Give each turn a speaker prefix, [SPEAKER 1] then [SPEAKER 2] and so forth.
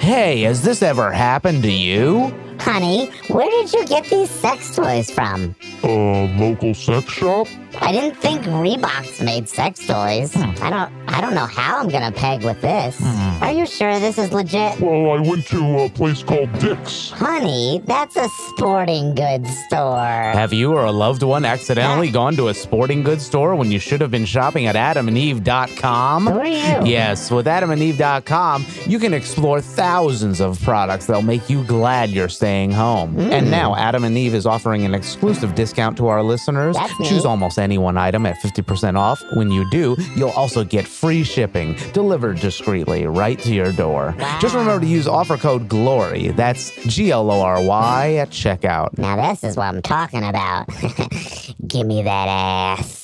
[SPEAKER 1] Hey, has this ever happened to you?
[SPEAKER 2] Honey, where did you get these sex toys from?
[SPEAKER 3] Local sex shop?
[SPEAKER 2] I didn't think Reeboks made sex toys. I don't know how I'm gonna peg with this. Are you sure this is legit?
[SPEAKER 3] Well, I went to a place called Dick's.
[SPEAKER 2] Honey, that's a sporting goods store.
[SPEAKER 1] Have you or a loved one accidentally gone to a sporting goods store when you should have been shopping at AdamandEve.com?
[SPEAKER 2] Who are you?
[SPEAKER 1] Yes, with AdamandEve.com, you can explore thousands of products that'll make you glad you're staying home. And now Adam and Eve is offering an exclusive discount to our listeners.
[SPEAKER 2] That's neat.
[SPEAKER 1] Choose almost any one item at 50% off. When you do, you'll also get free shipping delivered discreetly right to your door.
[SPEAKER 2] Wow.
[SPEAKER 1] Just remember to use offer code GLORY. That's GLORY at checkout.
[SPEAKER 2] Now this is what I'm talking about. Give me that ass.